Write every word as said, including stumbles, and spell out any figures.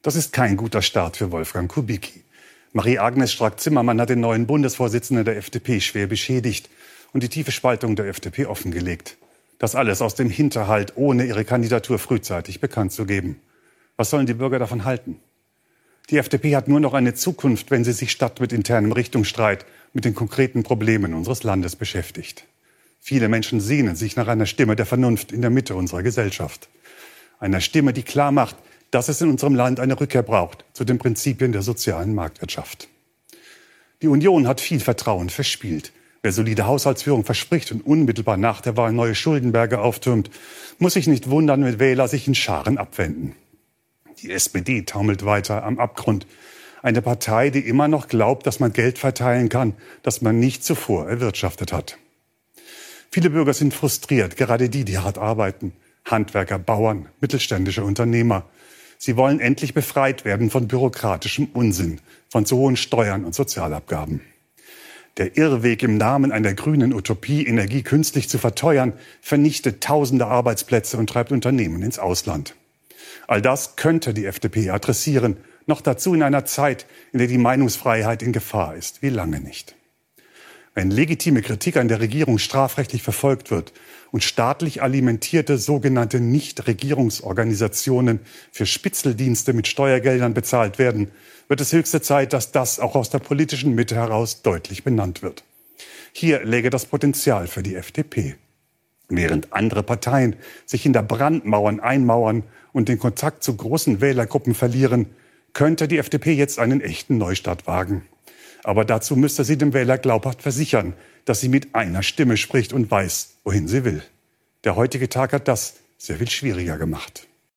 Das ist kein guter Start für Wolfgang Kubicki. Marie-Agnes Strack-Zimmermann hat den neuen Bundesvorsitzenden der F D P schwer beschädigt und die tiefe Spaltung der F D P offengelegt. Das alles aus dem Hinterhalt, ohne ihre Kandidatur frühzeitig bekannt zu geben. Was sollen die Bürger davon halten? Die F D P hat nur noch eine Zukunft, wenn sie sich statt mit internem Richtungsstreit mit den konkreten Problemen unseres Landes beschäftigt. Viele Menschen sehnen sich nach einer Stimme der Vernunft in der Mitte unserer Gesellschaft. Einer Stimme, die klar macht, dass es in unserem Land eine Rückkehr braucht zu den Prinzipien der sozialen Marktwirtschaft. Die Union hat viel Vertrauen verspielt. Wer solide Haushaltsführung verspricht und unmittelbar nach der Wahl neue Schuldenberge auftürmt, muss sich nicht wundern, wenn Wähler sich in Scharen abwenden. Die S P D taumelt weiter am Abgrund. Eine Partei, die immer noch glaubt, dass man Geld verteilen kann, das man nicht zuvor erwirtschaftet hat. Viele Bürger sind frustriert, gerade die, die hart arbeiten. Handwerker, Bauern, mittelständische Unternehmer. Sie wollen endlich befreit werden von bürokratischem Unsinn, von zu hohen Steuern und Sozialabgaben. Der Irrweg im Namen einer grünen Utopie, Energie künstlich zu verteuern, vernichtet tausende Arbeitsplätze und treibt Unternehmen ins Ausland. All das könnte die F D P adressieren, noch dazu in einer Zeit, in der die Meinungsfreiheit in Gefahr ist, wie lange nicht. Wenn legitime Kritik an der Regierung strafrechtlich verfolgt wird und staatlich alimentierte sogenannte Nichtregierungsorganisationen für Spitzeldienste mit Steuergeldern bezahlt werden, wird es höchste Zeit, dass das auch aus der politischen Mitte heraus deutlich benannt wird. Hier läge das Potenzial für die F D P. Während andere Parteien sich hinter Brandmauern einmauern und den Kontakt zu großen Wählergruppen verlieren, könnte die F D P jetzt einen echten Neustart wagen. Aber dazu müsste sie dem Wähler glaubhaft versichern, dass sie mit einer Stimme spricht und weiß, wohin sie will. Der heutige Tag hat das sehr viel schwieriger gemacht.